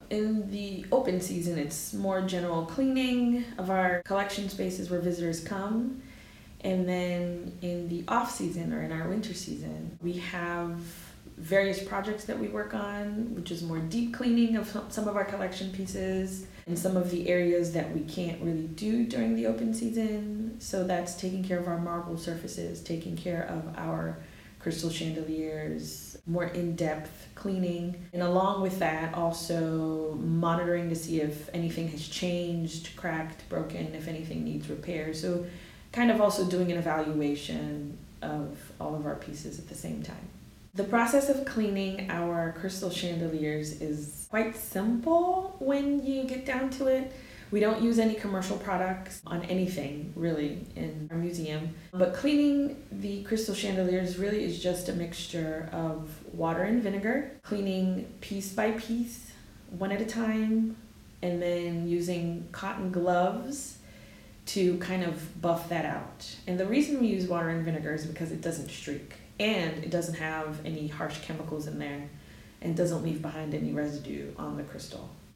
In the open season, it's more general cleaning of our collection spaces where visitors come. And then in the off season or in our winter season, we have various projects that we work on, which is more deep cleaning of some of our collection pieces and some of the areas that we can't really do during the open season. So that's taking care of our marble surfaces, taking care of our crystal chandeliers, more in-depth cleaning. And along with that, also monitoring to see if anything has changed, cracked, broken, if anything needs repair. So kind of also doing an evaluation of all of our pieces at the same time. The process of cleaning our crystal chandeliers is quite simple when you get down to it. We don't use any commercial products on anything really in our museum, but cleaning the crystal chandeliers really is just a mixture of water and vinegar, cleaning piece by piece, one at a time, and then using cotton gloves to kind of buff that out. And the reason we use water and vinegar is because it doesn't streak and it doesn't have any harsh chemicals in there and doesn't leave behind any residue on the crystal.